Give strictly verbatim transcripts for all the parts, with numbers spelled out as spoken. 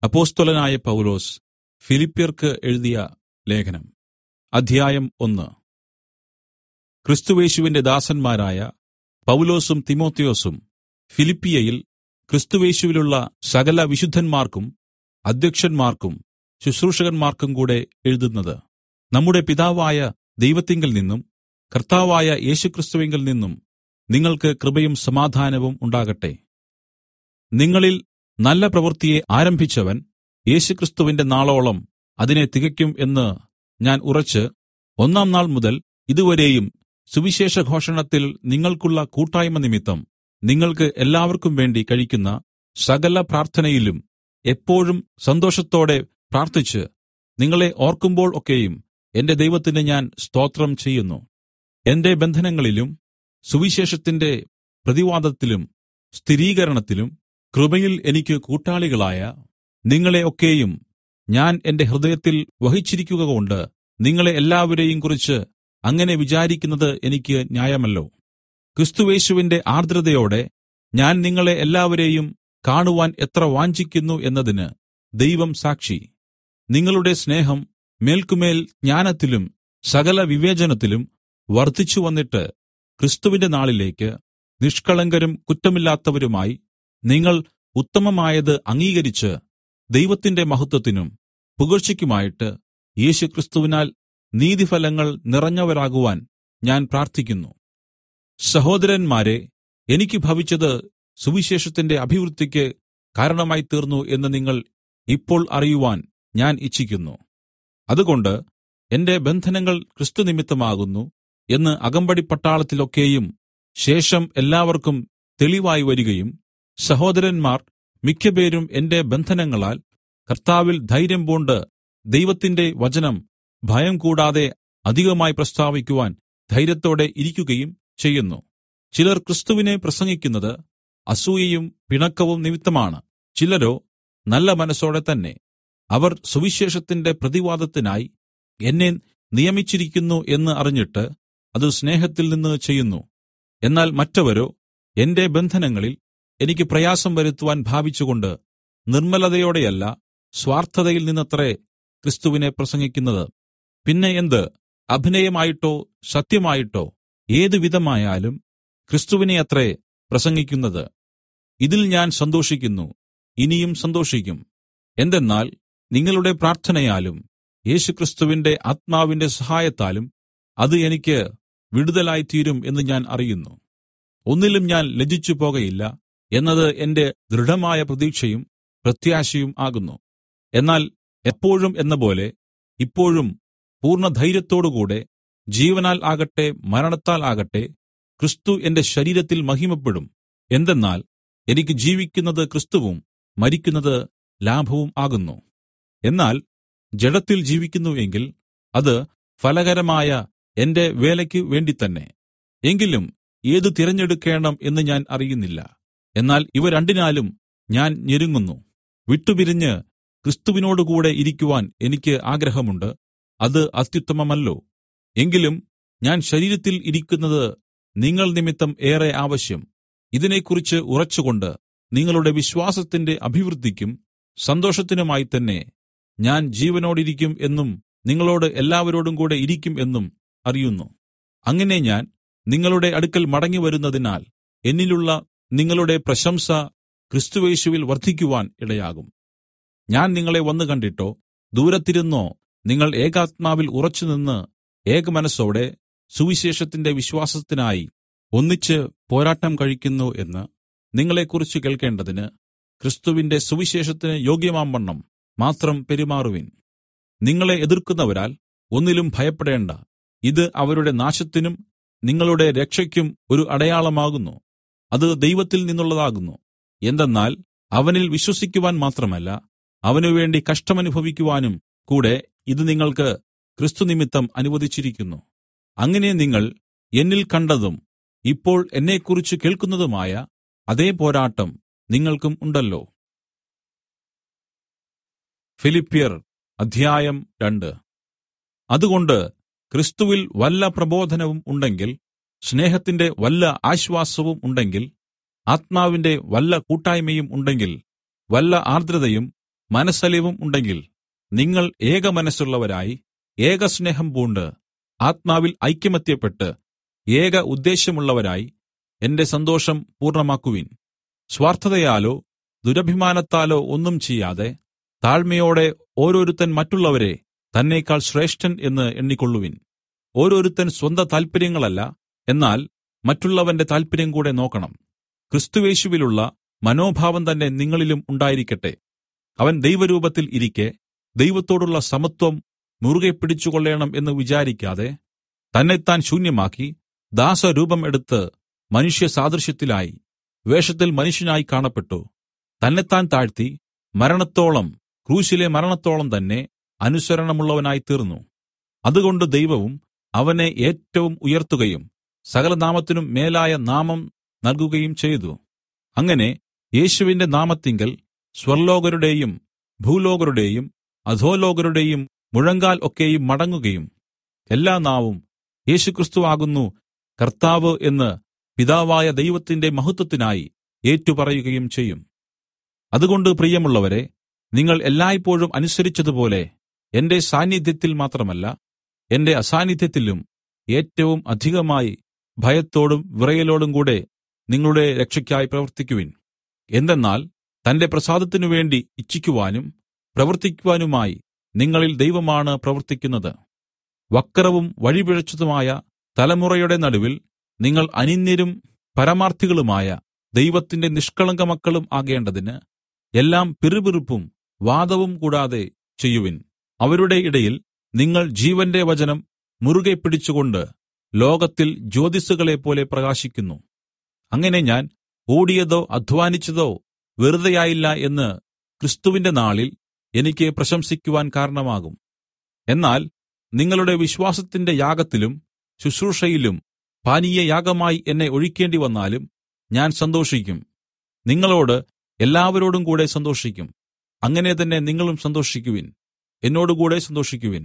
അപ്പൊസ്തലനായ പൗലോസ് ഫിലിപ്യർക്ക് എഴുതിയ ലേഖനം അധ്യായം ഒന്ന്. ക്രിസ്തുയേശുവിന്റെ ദാസന്മാരായ പൗലോസും തിമൊഥെയൊസും ഫിലിപ്പിയയിൽ ക്രിസ്തുയേശുവിലുള്ള സകല വിശുദ്ധന്മാർക്കും അദ്ധ്യക്ഷന്മാർക്കും ശുശ്രൂഷകന്മാർക്കും കൂടെ എഴുതുന്നത്, നമ്മുടെ പിതാവായ ദൈവത്തിങ്കൽ നിന്നും കർത്താവായ യേശുക്രിസ്തുവിങ്കൽ നിന്നും നിങ്ങൾക്ക് കൃപയും സമാധാനവും ഉണ്ടാകട്ടെ. നിങ്ങളിൽ നല്ല പ്രവൃത്തിയെ ആരംഭിച്ചവൻ യേശുക്രിസ്തുവിന്റെ നാളോളം അതിനെ തികയ്ക്കും എന്ന് ഞാൻ ഉറച്ച് ഒന്നാം നാൾ മുതൽ ഇതുവരെയും സുവിശേഷഘോഷണത്തിൽ നിങ്ങൾക്കുള്ള കൂട്ടായ്മ നിമിത്തം നിങ്ങൾക്ക് എല്ലാവർക്കും വേണ്ടി കഴിക്കുന്ന സകല പ്രാർത്ഥനയിലും എപ്പോഴും സന്തോഷത്തോടെ പ്രാർത്ഥിച്ച് നിങ്ങളെ ഓർക്കുമ്പോൾ ഒക്കെയും എന്റെ ദൈവത്തിന് ഞാൻ സ്തോത്രം ചെയ്യുന്നു. എന്റെ ബന്ധനങ്ങളിലും സുവിശേഷത്തിന്റെ പ്രതിവാദത്തിലും സ്ഥിരീകരണത്തിലും കൃപയിൽ എനിക്ക് കൂട്ടാളികളായ നിങ്ങളെ ഒക്കെയും ഞാൻ എന്റെ ഹൃദയത്തിൽ വഹിച്ചിരിക്കുകകൊണ്ട് നിങ്ങളെ എല്ലാവരെയും കുറിച്ച് അങ്ങനെ വിചാരിക്കുന്നത് എനിക്ക് ന്യായമല്ലോ. ക്രിസ്തുയേശുവിന്റെ ആർദ്രതയോടെ ഞാൻ നിങ്ങളെ എല്ലാവരെയും കാണുവാൻ എത്ര വാഞ്ചിക്കുന്നു എന്നതിന് ദൈവം സാക്ഷി. നിങ്ങളുടെ സ്നേഹം മേൽക്കുമേൽ ജ്ഞാനത്തിലും സകല വിവേചനത്തിലും വർദ്ധിച്ചു വന്നിട്ട് ക്രിസ്തുവിന്റെ നാളിലേക്ക് നിഷ്കളങ്കരും കുറ്റമില്ലാത്തവരുമായി നിങ്ങൾ ഉത്തമമായത് അംഗീകരിച്ച് ദൈവത്തിന്റെ മഹത്വത്തിനും പുകഴ്ചയ്ക്കുമായിട്ട് യേശുക്രിസ്തുവിനാൽ നീതിഫലങ്ങൾ നിറഞ്ഞവരാകുവാൻ ഞാൻ പ്രാർത്ഥിക്കുന്നു. സഹോദരന്മാരെ, എനിക്ക് ഭവിച്ചത് സുവിശേഷത്തിന്റെ അഭിവൃദ്ധിക്ക് കാരണമായി തീർന്നു എന്ന് നിങ്ങൾ ഇപ്പോൾ അറിയുവാൻ ഞാൻ ഇച്ഛിക്കുന്നു. അതുകൊണ്ട് എന്റെ ബന്ധനങ്ങൾ ക്രിസ്തുനിമിത്തമാകുന്നു എന്ന് അകമ്പടി പട്ടാളത്തിലൊക്കെയും ശേഷം എല്ലാവർക്കും തെളിവായി വരികയും സഹോദരന്മാർ മിക്കപേരും എന്റെ ബന്ധനങ്ങളാൽ കർത്താവിൽ ധൈര്യം പൂണ്ട് ദൈവത്തിന്റെ വചനം ഭയം കൂടാതെ അധികമായി പ്രസ്താവിക്കുവാൻ ധൈര്യത്തോടെ ഇരിക്കുകയും ചെയ്യുന്നു. ചിലർ ക്രിസ്തുവിനെ പ്രസംഗിക്കുന്നത് അസൂയയും പിണക്കവും നിമിത്തമാണ്, ചിലരോ നല്ല മനസ്സോടെ തന്നെ. അവർ സുവിശേഷത്തിന്റെ പ്രതിവാദത്തിനായി എന്നെ നിയമിച്ചിരിക്കുന്നു എന്ന് അറിഞ്ഞിട്ട് അത് സ്നേഹത്തിൽ നിന്ന് ചെയ്യുന്നു. എന്നാൽ മറ്റവരോ എന്റെ ബന്ധനങ്ങളിൽ എനിക്ക് പ്രയാസം വരുത്തുവാൻ ഭാവിച്ചുകൊണ്ട് നിർമ്മലതയോടെയല്ല സ്വാർത്ഥതയിൽ നിന്നത്രേ ക്രിസ്തുവിനെ പ്രസംഗിക്കുന്നത്. പിന്നെ എന്ത്, അഭിനയമായിട്ടോ സത്യമായിട്ടോ ഏതു വിധമായാലും ക്രിസ്തുവിനെ അത്രേ പ്രസംഗിക്കുന്നത്. ഇതിൽ ഞാൻ സന്തോഷിക്കുന്നു, ഇനിയും സന്തോഷിക്കും. എന്തെന്നാൽ നിങ്ങളുടെ പ്രാർത്ഥനയാലും യേശുക്രിസ്തുവിന്റെ ആത്മാവിന്റെ സഹായത്താലും അത് എനിക്ക് വിടുതലായിത്തീരും എന്ന് ഞാൻ അറിയുന്നു. ഒന്നിലും ഞാൻ ലജ്ജിച്ചു പോകയില്ല എന്നത് എന്റെ ദൃഢമായ പ്രതീക്ഷയും പ്രത്യാശയും ആകുന്നു. എന്നാൽ എപ്പോഴും എന്നപോലെ ഇപ്പോഴും പൂർണ്ണധൈര്യത്തോടുകൂടെ ജീവനാൽ ആകട്ടെ മരണത്താൽ ആകട്ടെ ക്രിസ്തു എന്റെ ശരീരത്തിൽ മഹിമപ്പെടും. എന്തെന്നാൽ എനിക്ക് ജീവിക്കുന്നത് ക്രിസ്തുവും മരിക്കുന്നത് ലാഭവും ആകുന്നു. എന്നാൽ ജഡത്തിൽ ജീവിക്കുന്നു എങ്കിൽ അത് ഫലകരമായ എന്റെ വേലയ്ക്ക് വേണ്ടിത്തന്നെ. എങ്കിലും ഏത് തിരഞ്ഞെടുക്കേണം എന്ന് ഞാൻ അറിയുന്നില്ല. എന്നാൽ ഇവ രണ്ടിനാലും ഞാൻ ഞെരുങ്ങുന്നു. വിട്ടുപിരിഞ്ഞ് ക്രിസ്തുവിനോടുകൂടെ ഇരിക്കുവാൻ എനിക്ക് ആഗ്രഹമുണ്ട്. അത് അത്യുത്തമമല്ലോ. എങ്കിലും ഞാൻ ശരീരത്തിൽ ഇരിക്കുന്നത് നിങ്ങൾ നിമിത്തം ഏറെ ആവശ്യം. ഇതിനെക്കുറിച്ച് ഉറച്ചുകൊണ്ട് നിങ്ങളുടെ വിശ്വാസത്തിന്റെ അഭിവൃദ്ധിക്കും സന്തോഷത്തിനുമായി തന്നെ ഞാൻ ജീവനോടിരിക്കും എന്നും നിങ്ങളോട് എല്ലാവരോടും കൂടെ ഇരിക്കും എന്നും അറിയുന്നു. അങ്ങനെ ഞാൻ നിങ്ങളുടെ അടുക്കൽ മടങ്ങി വരുന്നതിനാൽ എന്നിലുള്ള നിങ്ങളുടെ പ്രശംസ ക്രിസ്തുയേശുവിൽ വർദ്ധിക്കുവാൻ ഇടയാകും. ഞാൻ നിങ്ങളെ വന്നു കണ്ടിട്ടോ ദൂരത്തിരുന്നോ നിങ്ങൾ ഏകാത്മാവിൽ ഉറച്ചുനിന്ന് ഏകമനസ്സോടെ സുവിശേഷത്തിന്റെ വിശ്വാസത്തിനായി ഒന്നിച്ച് പോരാട്ടം കഴിക്കുന്നു എന്ന് നിങ്ങളെക്കുറിച്ച് കേൾക്കേണ്ടതിന് ക്രിസ്തുവിന്റെ സുവിശേഷത്തിന് യോഗ്യമാംവണ്ണം മാത്രം പെരുമാറുവിൻ. നിങ്ങളെ എതിർക്കുന്നവരാൽ ഒന്നിലും ഭയപ്പെടേണ്ട. ഇത് അവരുടെ നാശത്തിനും നിങ്ങളുടെ രക്ഷയ്ക്കും ഒരു അടയാളമാകുന്നു. അത് ദൈവത്തിൽ നിന്നുള്ളതാകുന്നു. എന്തെന്നാൽ അവനിൽ വിശ്വസിക്കുവാൻ മാത്രമല്ല, അവനുവേണ്ടി കഷ്ടമനുഭവിക്കുവാനും കൂടെ ഇത് നിങ്ങൾക്ക് ക്രിസ്തുനിമിത്തം അനുവദിച്ചിരിക്കുന്നു. അങ്ങനെ നിങ്ങൾ എന്നിൽ കണ്ടതും ഇപ്പോൾ എന്നെക്കുറിച്ച് കേൾക്കുന്നതുമായ അതേ പോരാട്ടം നിങ്ങൾക്കും ഉണ്ടല്ലോ. ഫിലിപ്യർ അധ്യായം രണ്ട്. അതുകൊണ്ട് ക്രിസ്തുവിൽ വല്ല പ്രബോധനവും ഉണ്ടെങ്കിൽ, സ്നേഹത്തിന്റെ വല്ല ആശ്വാസവും ഉണ്ടെങ്കിൽ, ആത്മാവിന്റെ വല്ല കൂട്ടായ്മയും ഉണ്ടെങ്കിൽ, വല്ല ആർദ്രതയും മനസ്സലിവും ഉണ്ടെങ്കിൽ നിങ്ങൾ ഏകമനസ്സുള്ളവരായി ഏകസ്നേഹം പൂണ്ട് ആത്മാവിൽ ഐക്യമത്യപ്പെട്ട് ഏക ഉദ്ദേശ്യമുള്ളവരായി എന്റെ സന്തോഷം പൂർണ്ണമാക്കുവിൻ. സ്വാർത്ഥതയാലോ ദുരഭിമാനത്താലോ ഒന്നും ചെയ്യാതെ താഴ്മയോടെ ഓരോരുത്തൻ മറ്റുള്ളവരെ തന്നേക്കാൾ ശ്രേഷ്ഠൻ എന്ന് എണ്ണിക്കൊള്ളുവിൻ. ഓരോരുത്തൻ സ്വന്ത താല്പര്യങ്ങളല്ല, എന്നാൽ മറ്റുള്ളവന്റെ താല്പര്യം കൂടെ നോക്കണം. ക്രിസ്തുയേശുവിലുള്ള മനോഭാവം തന്നെ നിങ്ങളിലും ഉണ്ടായിരിക്കട്ടെ. അവൻ ദൈവരൂപത്തിൽ ഇരിക്കെ ദൈവത്തോടുള്ള സമത്വം മുറുകെ പിടിച്ചുകൊള്ളേണം എന്ന് വിചാരിക്കാതെ തന്നെത്താൻ ശൂന്യമാക്കി ദാസരൂപം എടുത്ത് മനുഷ്യ സാദൃശ്യത്തിലായി വേഷത്തിൽ മനുഷ്യനായി കാണപ്പെട്ടു. തന്നെത്താൻ താഴ്ത്തി മരണത്തോളം, ക്രൂശിലെ മരണത്തോളം തന്നെ അനുസരണമുള്ളവനായി തീർന്നു. അതുകൊണ്ട് ദൈവവും അവനെ ഏറ്റവും ഉയർത്തുകയും സകലനാമത്തിനും മേലായ നാമം നൽകുകയും ചെയ്തു. അങ്ങനെ യേശുവിന്റെ നാമത്തിങ്കൽ സ്വർലോകരുടെയും ഭൂലോകരുടെയും അധോലോകരുടെയും മുഴങ്കാൽ ഒക്കെയും മടങ്ങുകയും എല്ലാ നാവും യേശുക്രിസ്തു ആകുന്നു കർത്താവ് എന്ന് പിതാവായ ദൈവത്തിന്റെ മഹത്വത്തിനായി ഏറ്റുപറയുകയും ചെയ്യും. അതുകൊണ്ട് പ്രിയമുള്ളവരെ, നിങ്ങൾ എല്ലായ്പോഴും അനുസരിച്ചതുപോലെ എന്റെ സാന്നിധ്യത്തിൽ മാത്രമല്ല, എന്റെ അസാന്നിധ്യത്തിലും ഏറ്റവും അധികമായി ഭയത്തോടും വിറയലോടും കൂടെ നിങ്ങളുടെ രക്ഷയ്ക്കായി പ്രവർത്തിക്കുവിൻ. എന്തെന്നാൽ തന്റെ പ്രസാദത്തിനു വേണ്ടി ഇച്ഛിക്കുവാനും പ്രവർത്തിക്കുവാനുമായി നിങ്ങളിൽ ദൈവമാണ് പ്രവർത്തിക്കുന്നത്. വക്രവും വഴിപിഴച്ചതുമായ തലമുറയുടെ നടുവിൽ നിങ്ങൾ അനിന്ദ്യരും പരമാർത്ഥികളുമായ ദൈവത്തിന്റെ നിഷ്കളങ്ക മക്കളും ആകേണ്ടതിന് എല്ലാം പിറുപിറുപ്പും വാദവും കൂടാതെ ചെയ്യുവിൻ. അവരുടെ ഇടയിൽ നിങ്ങൾ ജീവന്റെ വചനം മുറുകെ പിടിച്ചുകൊണ്ട് ലോകത്തിൽ ജ്യോതിസ്സുകളെപ്പോലെ പ്രകാശിക്കുന്നു. അങ്ങനെ ഞാൻ ഓടിയതോ അധ്വാനിച്ചതോ വെറുതെയായില്ല എന്ന് ക്രിസ്തുവിന്റെ നാളിൽ എനിക്ക് പ്രശംസിക്കുവാൻ കാരണമാകും. എന്നാൽ നിങ്ങളുടെ വിശ്വാസത്തിന്റെ യാഗത്തിലും ശുശ്രൂഷയിലും പാനീയയാഗമായി എന്നെ ഒഴിക്കേണ്ടി വന്നാലും ഞാൻ സന്തോഷിക്കും. നിങ്ങളോട് എല്ലാവരോടും കൂടെ സന്തോഷിക്കും. അങ്ങനെ തന്നെ നിങ്ങളും സന്തോഷിക്കുവിൻ, എന്നോടുകൂടെ സന്തോഷിക്കുവിൻ.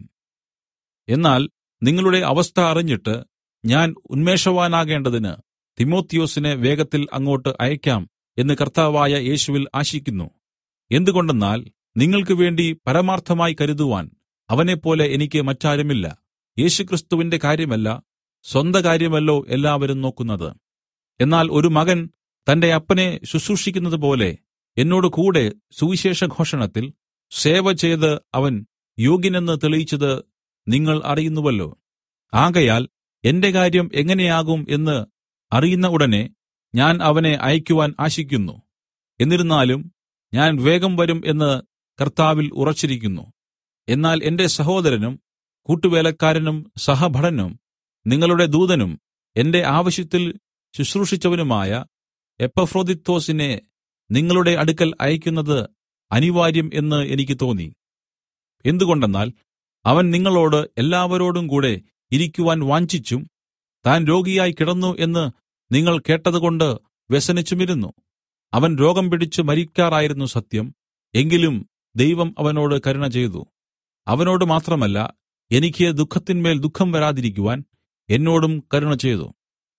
എന്നാൽ നിങ്ങളുടെ അവസ്ഥ അറിഞ്ഞിട്ട് ഞാൻ ഉന്മേഷവാനാകേണ്ടതിന് തിമൊഥെയൊസിനെ വേഗത്തിൽ അങ്ങോട്ട് അയക്കാം എന്ന് കർത്താവായ യേശുവിൽ ആശിക്കുന്നു. എന്തുകൊണ്ടെന്നാൽ നിങ്ങൾക്ക് വേണ്ടി പരമാർത്ഥമായി കരുതുവാൻ അവനെപ്പോലെ എനിക്ക് മറ്റാരുമില്ല. യേശുക്രിസ്തുവിന്റെ കാര്യമല്ല, സ്വന്ത കാര്യമല്ലോ എല്ലാവരും നോക്കുന്നത്. എന്നാൽ ഒരു മകൻ തന്റെ അപ്പനെ ശുശ്രൂഷിക്കുന്നത് പോലെ എന്നോട് കൂടെ സുവിശേഷ ഘോഷണത്തിൽ സേവ ചെയ്ത് അവൻ യോഗ്യനെന്ന് തെളിയിച്ചത് നിങ്ങൾ അറിയുന്നുവല്ലോ. ആകയാൽ എന്റെ കാര്യം എങ്ങനെയാകും എന്ന് അറിയുന്ന ഉടനെ ഞാൻ അവനെ അയക്കുവാൻ ആശിക്കുന്നു. എന്നിരുന്നാലും ഞാൻ വേഗം വരും എന്ന് കർത്താവിൽ ഉറച്ചിരിക്കുന്നു. എന്നാൽ എന്റെ സഹോദരനും കൂട്ടുവേലക്കാരനും സഹഭടനും നിങ്ങളുടെ ദൂതനും എന്റെ ആവശ്യത്തിൽ ശുശ്രൂഷിച്ചവനുമായ എപ്പഫ്രൊദിത്തൊസിനെ നിങ്ങളുടെ അടുക്കൽ അയക്കുന്നത് അനിവാര്യം എന്ന് എനിക്ക് തോന്നി. എന്തുകൊണ്ടെന്നാൽ അവൻ നിങ്ങളോട് എല്ലാവരോടും കൂടെ ഇരിക്കുവാൻ വാഞ്ചിച്ചും താൻ രോഗിയായി കിടന്നു എന്ന് നിങ്ങൾ കേട്ടതുകൊണ്ട് വ്യസനിച്ചുമിരുന്നു. അവൻ രോഗം പിടിച്ച് മരിക്കാറായിരുന്നു സത്യം, എങ്കിലും ദൈവം അവനോട് കരുണ ചെയ്തു. അവനോട് മാത്രമല്ല, എനിക്ക് ദുഃഖത്തിന്മേൽ ദുഃഖം വരാതിരിക്കുവാൻ എന്നോടും കരുണ ചെയ്തു.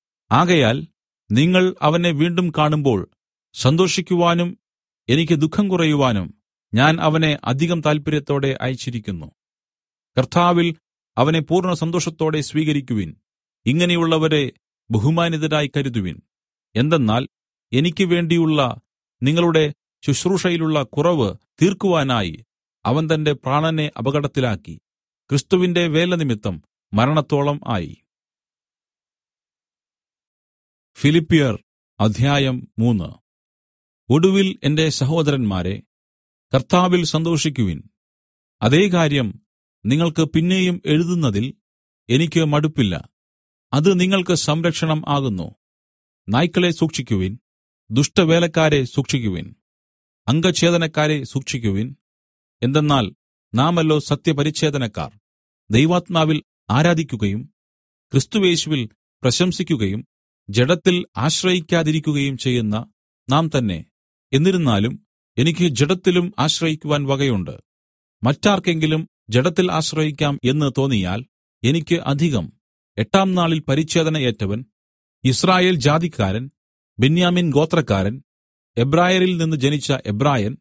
ആകയാൽ നിങ്ങൾ അവനെ വീണ്ടും കാണുമ്പോൾ സന്തോഷിക്കുവാനും എനിക്ക് ദുഃഖം കുറയുവാനും ഞാൻ അവനെ അധികം താല്പര്യത്തോടെ അയച്ചിരിക്കുന്നു. കർത്താവിൽ അവനെ പൂർണ്ണ സന്തോഷത്തോടെ സ്വീകരിക്കുവിൻ. ഇങ്ങനെയുള്ളവരെ ബഹുമാനിതരായി കരുതുവിൻ. എന്തെന്നാൽ എനിക്ക് വേണ്ടിയുള്ള നിങ്ങളുടെ ശുശ്രൂഷയിലുള്ള കുറവ് തീർക്കുവാനായി അവൻ തന്റെ പ്രാണനെ അപകടത്തിലാക്കി ക്രിസ്തുവിന്റെ വേല നിമിത്തം മരണത്തോളം ആയി. ഫിലിപ്പിയർ അധ്യായം മൂന്ന്. ഒടുവിൽ എന്റെ സഹോദരന്മാരെ, കർത്താവിൽ സന്തോഷിക്കുവിൻ. അതേ കാര്യം നിങ്ങൾക്ക് പിന്നെയും എഴുതുന്നതിൽ എനിക്ക് മടുപ്പില്ല. അത് നിങ്ങൾക്ക് സംരക്ഷണം ആകുന്നു. നായ്ക്കളെ സൂക്ഷിക്കുവിൻ, ദുഷ്ടവേലക്കാരെ സൂക്ഷിക്കുവിൻ, അംഗഛേദനക്കാരെ സൂക്ഷിക്കുവിൻ. എന്തെന്നാൽ നാമല്ലോ സത്യപരിച്ഛേദനക്കാർ, ദൈവാത്മാവിൽ ആരാധിക്കുകയും ക്രിസ്തുയേശുവിൽ പ്രശംസിക്കുകയും ജഡത്തിൽ ആശ്രയിക്കാതിരിക്കുകയും ചെയ്യുന്ന നാം തന്നെ. എന്നിരുന്നാലും എനിക്ക് ജഡത്തിലും ആശ്രയിക്കുവാൻ വകയുണ്ട്. മറ്റാർക്കെങ്കിലും ജഡത്തിൽ ആശ്രയിക്കാം എന്ന് തോന്നിയാൽ എനിക്ക് അധികം. എട്ടാം നാളിൽ പരിച്ഛേദന ഏറ്റവൻ, യിസ്രായേൽ ജാതിക്കാരൻ, ബെന്യാമിൻ ഗോത്രക്കാരൻ, എബ്രായരിൽ നിന്ന് ജനിച്ച എബ്രായൻ,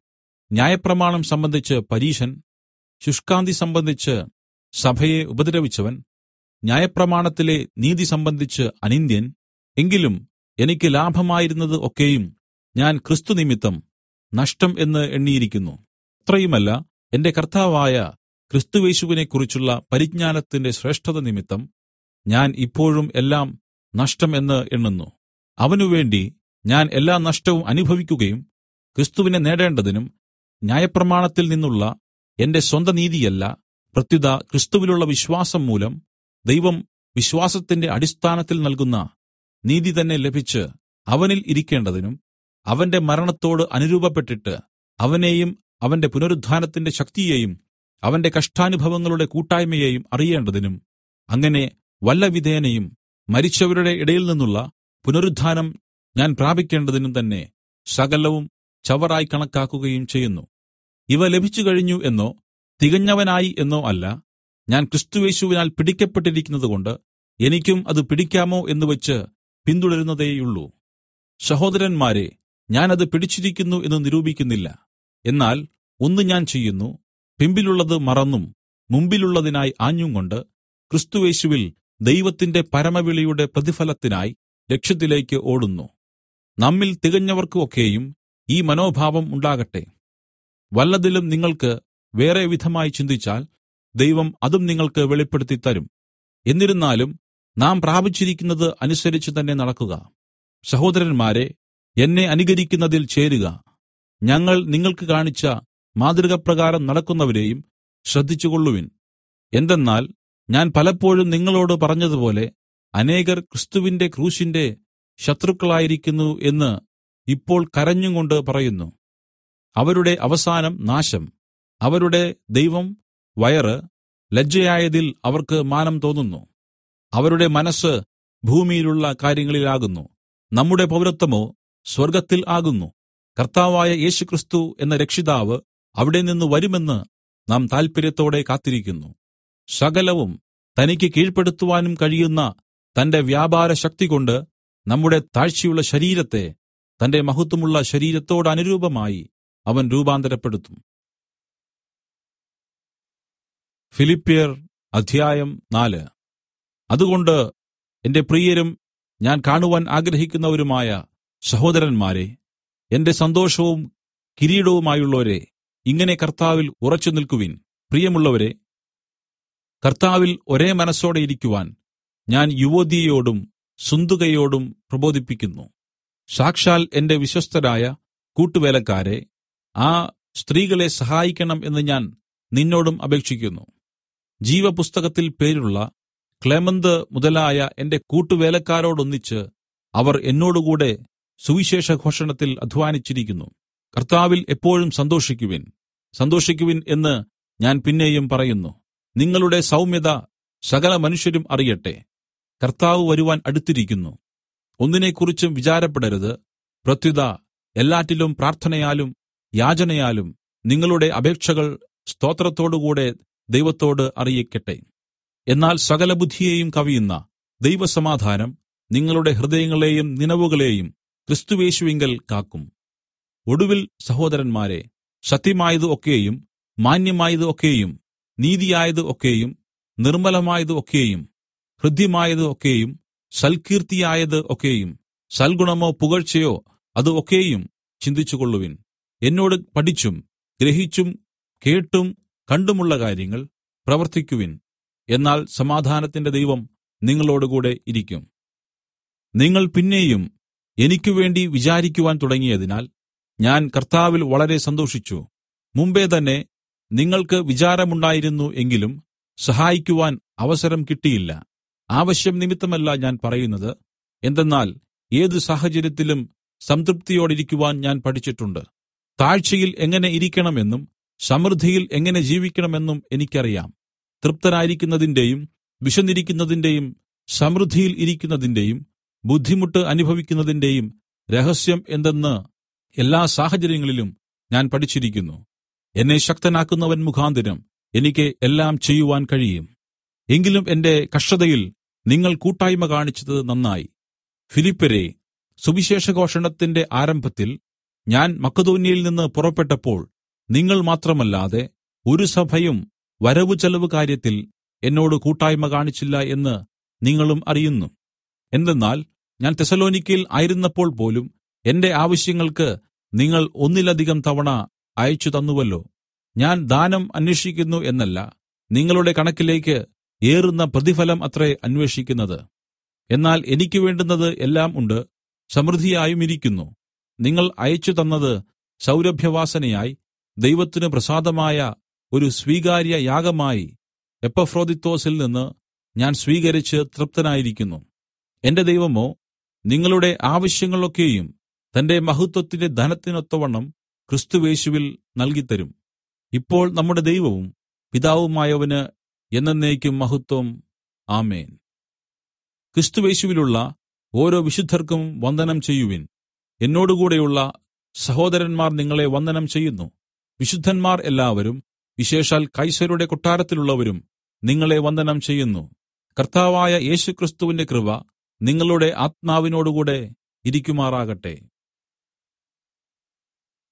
ന്യായപ്രമാണം സംബന്ധിച്ച് പരീശൻ, ശുഷ്കാന്തി സംബന്ധിച്ച് സഭയെ ഉപദ്രവിച്ചവൻ, ന്യായപ്രമാണത്തിലെ നീതി സംബന്ധിച്ച് അനിന്ദ്യൻ, എങ്കിലും എനിക്ക് ലാഭമായിരുന്നത് ഒക്കെയും ഞാൻ ക്രിസ്തുനിമിത്തം നഷ്ടം എന്ന് എണ്ണിയിരിക്കുന്നു. അത്രയുമല്ല, എന്റെ കർത്താവായ ക്രിസ്തുയേശുവിനെക്കുറിച്ചുള്ള പരിജ്ഞാനത്തിന്റെ ശ്രേഷ്ഠത നിമിത്തം ഞാൻ ഇപ്പോഴും എല്ലാം നഷ്ടം എന്ന് എണ്ണുന്നു. അവനുവേണ്ടി ഞാൻ എല്ലാ നഷ്ടവും അനുഭവിക്കുകയും ക്രിസ്തുവിനെ നേടേണ്ടതിനും ന്യായപ്രമാണത്തിൽ നിന്നുള്ള എന്റെ സ്വന്ത നീതിയല്ല, പ്രത്യുത ക്രിസ്തുവിലുള്ള വിശ്വാസം മൂലം ദൈവം വിശ്വാസത്തിന്റെ അടിസ്ഥാനത്തിൽ നൽകുന്ന നീതി തന്നെ ലഭിച്ച് അവനിൽ ഇരിക്കേണ്ടതിനും അവന്റെ മരണത്തോട് അനുരൂപപ്പെട്ടിട്ട് അവനെയും അവന്റെ പുനരുത്ഥാനത്തിന്റെ ശക്തിയെയും അവന്റെ കഷ്ടാനുഭവങ്ങളുടെ കൂട്ടായ്മയെയും അറിയേണ്ടതിനും അങ്ങനെ വല്ലവിധേനയും മരിച്ചവരുടെ ഇടയിൽ നിന്നുള്ള പുനരുത്ഥാനം ഞാൻ പ്രാപിക്കേണ്ടതിനും തന്നെ സകലവും ചവറായി കണക്കാക്കുകയും ചെയ്യുന്നു. ഇവ ലഭിച്ചു കഴിഞ്ഞു എന്നോ തികഞ്ഞവനായി എന്നോ അല്ല, ഞാൻ ക്രിസ്തുയേശുവിനാൽ പിടിക്കപ്പെട്ടിരിക്കുന്നതുകൊണ്ട് എനിക്കും അത് പിടിക്കാമോ എന്ന് വെച്ച് പിന്തുടരുന്നതേയുള്ളൂ. സഹോദരന്മാരെ, ഞാൻ അത് പിടിച്ചിരിക്കുന്നു എന്ന് നിരൂപിക്കുന്നില്ല. എന്നാൽ ഒന്ന് ഞാൻ ചെയ്യുന്നു, പിമ്പിലുള്ളത് മറന്നും മുമ്പിലുള്ളതിനായി ആഞ്ഞുംകൊണ്ട് ക്രിസ്തുയേശുവിൽ ദൈവത്തിന്റെ പരമവിളിയുടെ പ്രതിഫലത്തിനായി ലക്ഷ്യത്തിലേക്ക് ഓടുന്നു. നമ്മിൽ തികഞ്ഞവർക്ക് ഒക്കെയും ഈ മനോഭാവം ഉണ്ടാകട്ടെ. വല്ലതിലും നിങ്ങൾക്ക് വേറെ വിധമായി ചിന്തിച്ചാൽ ദൈവം അതും നിങ്ങൾക്ക് വെളിപ്പെടുത്തി തരും. എന്നിരുന്നാലും നാം പ്രാപിച്ചിരിക്കുന്നത് അനുസരിച്ച് തന്നെ നടക്കുക. സഹോദരന്മാരെ, എന്നെ അനുകരിക്കുന്നതിൽ ചേരുക. ഞങ്ങൾ നിങ്ങൾക്ക് കാണിച്ച മാതൃകപ്രകാരം നടക്കുന്നവരെയും ശ്രദ്ധിച്ചുകൊള്ളുവിൻ. എന്തെന്നാൽ ഞാൻ പലപ്പോഴും നിങ്ങളോട് പറഞ്ഞതുപോലെ അനേകർ ക്രിസ്തുവിന്റെ ക്രൂശിന്റെ ശത്രുക്കളായിരിക്കുന്നു എന്ന് ഇപ്പോൾ കരഞ്ഞുകൊണ്ട് പറയുന്നു. അവരുടെ അവസാനം നാശം, അവരുടെ ദൈവം വയറ്, ലജ്ജയായതിൽ അവർക്ക് മാനം തോന്നുന്നു. അവരുടെ മനസ്സ് ഭൂമിയിലുള്ള കാര്യങ്ങളിലാകുന്നു. നമ്മുടെ പൗരത്വമോ സ്വർഗ്ഗത്തിൽ ആകുന്നു. കർത്താവായ യേശുക്രിസ്തു എന്ന രക്ഷിതാവ് അവിടെ നിന്ന് വരുമെന്ന് നാം താല്പര്യത്തോടെ കാത്തിരിക്കുന്നു. സകലവും തനിക്ക് കീഴ്പ്പെടുത്തുവാനും കഴിയുന്ന തന്റെ വ്യാപാര ശക്തികൊണ്ട് നമ്മുടെ താഴ്ചയുള്ള ശരീരത്തെ തന്റെ മഹത്വമുള്ള ശരീരത്തോടനുരൂപമായി അവൻ രൂപാന്തരപ്പെടുത്തും. ഫിലിപ്യർ അധ്യായം നാല്. അതുകൊണ്ട് എന്റെ പ്രിയരും ഞാൻ കാണുവാൻ ആഗ്രഹിക്കുന്നവരുമായ സഹോദരന്മാരെ, എന്റെ സന്തോഷവും കിരീടവുമായുള്ളോരെ, ഇങ്ങനെ കർത്താവിൽ ഉറച്ചു നിൽക്കുവിൻ. പ്രിയമുള്ളവരെ, കർത്താവിൽ ഒരേ മനസ്സോടെ ഇരിക്കുവാൻ ഞാൻ യുവൊദ്യയോടും സുന്തുകയോടും പ്രബോധിപ്പിക്കുന്നു. സാക്ഷാൽ എന്റെ വിശ്വസ്തരായ കൂട്ടുവേലക്കാരെ, ആ സ്ത്രീകളെ സഹായിക്കണം എന്ന് ഞാൻ നിന്നോടും അപേക്ഷിക്കുന്നു. ജീവപുസ്തകത്തിൽ പേരുള്ള ക്ലേമന്ത് മുതലായ എന്റെ കൂട്ടുവേലക്കാരോടൊന്നിച്ച് അവർ എന്നോടുകൂടെ സുവിശേഷ ഘോഷണത്തിൽ അധ്വാനിച്ചിരിക്കുന്നു. കർത്താവിൽ എപ്പോഴും സന്തോഷിക്കുവിൻ. സന്തോഷിക്കുവിൻ എന്ന് ഞാൻ പിന്നെയും പറയുന്നു. നിങ്ങളുടെ സൗമ്യത സകല മനുഷ്യരും അറിയട്ടെ. കർത്താവ് വരുവാൻ അടുത്തിരിക്കുന്നു. ഒന്നിനെക്കുറിച്ചും വിചാരപ്പെടരുത്, പ്രത്യുത എല്ലാറ്റിലും പ്രാർത്ഥനയാലും യാചനയാലും നിങ്ങളുടെ അപേക്ഷകൾ സ്തോത്രത്തോടുകൂടെ ദൈവത്തോട് അറിയിക്കട്ടെ. എന്നാൽ സകല ബുദ്ധിയെയും കവിയുന്ന ദൈവസമാധാനം നിങ്ങളുടെ ഹൃദയങ്ങളെയും നിനവുകളെയും ക്രിസ്തുയേശുവിങ്കൽ കാക്കും. ഒടുവിൽ സഹോദരന്മാരെ, സത്യമായത് ഒക്കെയും മാന്യമായത് ഒക്കെയും നീതിയായത് ഒക്കെയും നിർമ്മലമായത് ഒക്കെയും ഹൃദ്യമായത് ഒക്കെയും സൽകീർത്തിയായത് ഒക്കെയും സൽഗുണമോ പുകഴ്ചയോ അത് ഒക്കെയും ചിന്തിച്ചുകൊള്ളുവിൻ. എന്നോട് പഠിച്ചും ഗ്രഹിച്ചും കേട്ടും കണ്ടുമുള്ള കാര്യങ്ങൾ പ്രവർത്തിക്കുവിൻ. എന്നാൽ സമാധാനത്തിന്റെ ദൈവം നിങ്ങളോടുകൂടെ ഇരിക്കും. നിങ്ങൾ പിന്നെയും എനിക്ക് വേണ്ടി വിചാരിക്കുവാൻ തുടങ്ങിയതിനാൽ ഞാൻ കർത്താവിൽ വളരെ സന്തോഷിച്ചു. മുമ്പേ തന്നെ നിങ്ങൾക്ക് വിചാരമുണ്ടായിരുന്നു, എങ്കിലും സഹായിക്കുവാൻ അവസരം കിട്ടിയില്ല. ആവശ്യം നിമിത്തമല്ല ഞാൻ പറയുന്നത്. എന്തെന്നാൽ ഏത് സാഹചര്യത്തിലും സംതൃപ്തിയോടിരിക്കുവാൻ ഞാൻ പഠിച്ചിട്ടുണ്ട്. താഴ്ചയിൽ എങ്ങനെ ഇരിക്കണമെന്നും സമൃദ്ധിയിൽ എങ്ങനെ ജീവിക്കണമെന്നും എനിക്കറിയാം. തൃപ്തനായിരിക്കുന്നതിന്റെയും വിശന്നിരിക്കുന്നതിന്റെയും സമൃദ്ധിയിൽ ഇരിക്കുന്നതിന്റെയും ബുദ്ധിമുട്ട് അനുഭവിക്കുന്നതിന്റെയും രഹസ്യം എന്തെന്ന് എല്ലാ സാഹചര്യങ്ങളിലും ഞാൻ പഠിച്ചിരിക്കുന്നു. എന്നെ ശക്തനാക്കുന്നവൻ മുഖാന്തരം എനിക്ക് എല്ലാം ചെയ്യുവാൻ കഴിയും. എങ്കിലും എന്റെ കഷ്ടതയിൽ നിങ്ങൾ കൂട്ടായ്മ കാണിച്ചത് നന്നായി. ഫിലിപ്യരേ, സുവിശേഷഘോഷണത്തിന്റെ ആരംഭത്തിൽ ഞാൻ മക്കെദോന്യയിൽ നിന്ന് പുറപ്പെട്ടപ്പോൾ നിങ്ങൾ മാത്രമല്ലാതെ ഒരു സഭയും വരവു ചെലവ് കാര്യത്തിൽ എന്നോട് കൂട്ടായ്മ കാണിച്ചില്ല എന്ന് നിങ്ങളും അറിയുന്നു. എന്തെന്നാൽ ഞാൻ തെസ്സലോനിക്യയിൽ ആയിരുന്നപ്പോൾ പോലും എന്റെ ആവശ്യങ്ങൾക്ക് നിങ്ങൾ ഒന്നിലധികം തവണ അയച്ചു തന്നുവല്ലോ. ഞാൻ ദാനം അന്വേഷിക്കുന്നു എന്നല്ല, നിങ്ങളുടെ കണക്കിലേക്ക് ഏറുന്ന പ്രതിഫലം അത്രേ അന്വേഷിക്കുന്നത്. എന്നാൽ എനിക്ക് വേണ്ടുന്നത് എല്ലാം ഉണ്ട്, സമൃദ്ധിയായുമിരിക്കുന്നു. നിങ്ങൾ അയച്ചു തന്നത് സൗരഭ്യവാസനയായി ദൈവത്തിന് പ്രസാദമായ ഒരു സ്വീകാര്യ യാഗമായി എപ്പഫ്രൊദിത്തൊസിൽ നിന്ന് ഞാൻ സ്വീകരിച്ച് തൃപ്തനായിരിക്കുന്നു. എന്റെ ദൈവമോ നിങ്ങളുടെ ആവശ്യങ്ങളൊക്കെയും തന്റെ മഹത്വത്തിന്റെ ധനത്തിനൊത്തവണ്ണം ക്രിസ്തുയേശുവിൽ നൽകിത്തരും. ഇപ്പോൾ നമ്മുടെ ദൈവവും പിതാവുമായവന് എന്നെന്നേക്കും മഹത്വം. ആമേൻ. ക്രിസ്തുയേശുവിലുള്ള ഓരോ വിശുദ്ധർക്കും വന്ദനം ചെയ്യുവിൻ. എന്നോടുകൂടെയുള്ള സഹോദരന്മാർ നിങ്ങളെ വന്ദനം ചെയ്യുന്നു. വിശുദ്ധന്മാർ എല്ലാവരും, വിശേഷാൽ കൈസരുടെ കൊട്ടാരത്തിലുള്ളവരും നിങ്ങളെ വന്ദനം ചെയ്യുന്നു. കർത്താവായ യേശുക്രിസ്തുവിന്റെ കൃപ നിങ്ങളുടെ ആത്മാവിനോടുകൂടെ ഇരിക്കുമാറാകട്ടെ.